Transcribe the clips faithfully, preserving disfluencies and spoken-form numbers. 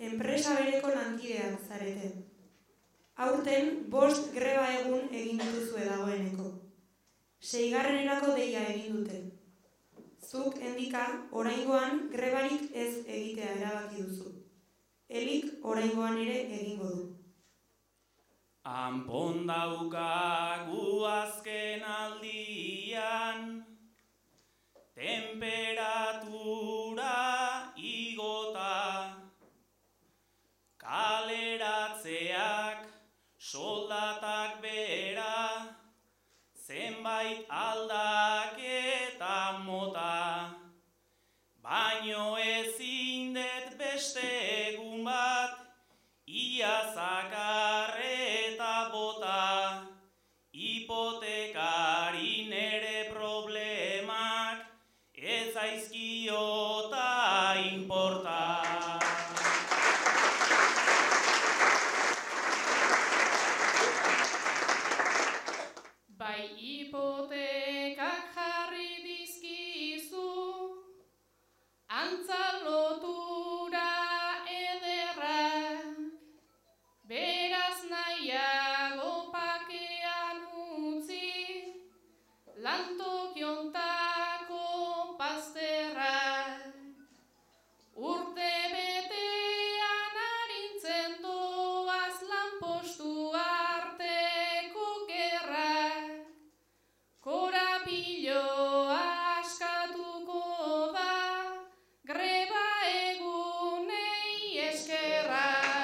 enpresa bereko lankideak zarete. Aurten bost greba egun egin dituzue dagoeneko. Seigarrenerako deia egin dute. Zuk, Endika, oraingoan grebarik ez egitea erabaki duzu. Elik oraingoan ere egingo du. Anpon daukagu azken aldian, temperatura igota, kaleratzeak, soldatak bera, zenbait aldaketa mota, baino ezin dut beste egun bat, ia zakarreta bota, hipotekari nere problemak ez zaizkiota inporta. Bai hipotekak jarri dizkizu, antza lotura ederrak, beraz nahiago pakean utzi, lantokiontako pazterrak. Urte betean arintzen doaz lanpostu arteko gerrak, korapiloa askatuko da, greba egunei eskerra.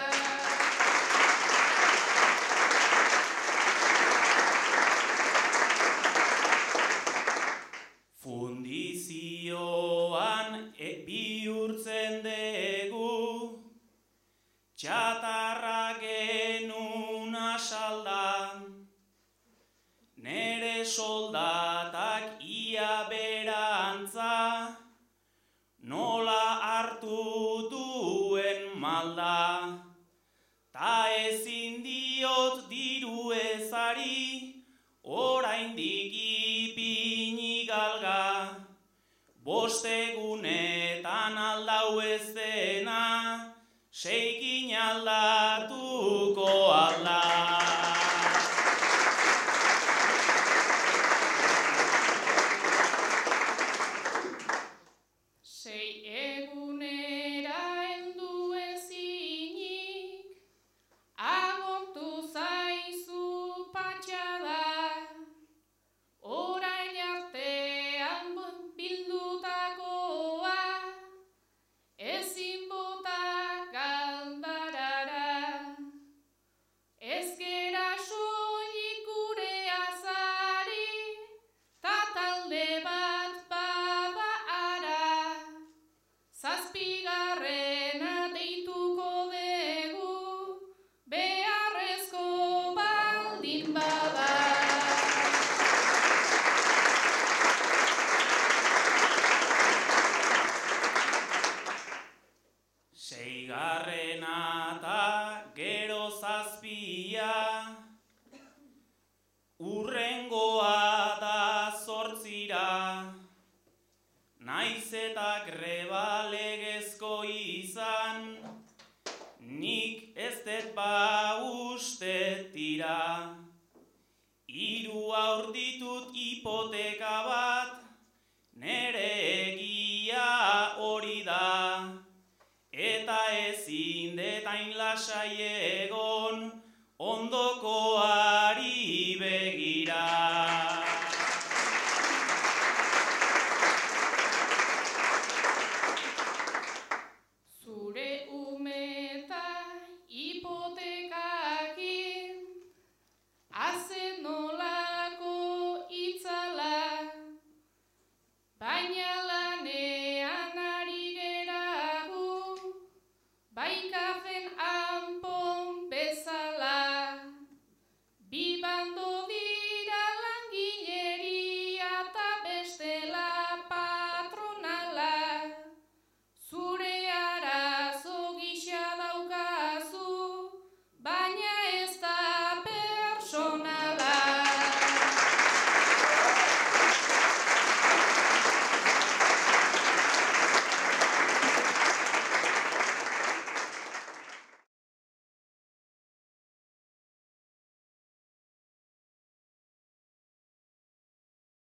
Fundizioan e bihurtzen dugu, txatarra genuen asaldan, nere soldatak ia berantza, nola hartu duen malda, ta ezin diot diru ezari, oraindik ipini galga, bostegunetan aldau ez dena, seikin aldatuko alda. Sei egunera heldu ezinik, agortu zaizu patxada, orain artean bildutakoa, ezin bota galdarara, ez gera soilik gure azari, ta talde bat bada ara, zazpigarrena deituko dugu, beharrezko baldin bada. Seigarrena eta gero zazpia, urrengoa da zortzira, naiz eta greba legezko izan, nik ez dut ba uste tira. Hiru haur ditut hipoteka bat, nere egia hori da, eta ezin dut hain lasai egon, ondokoari begira.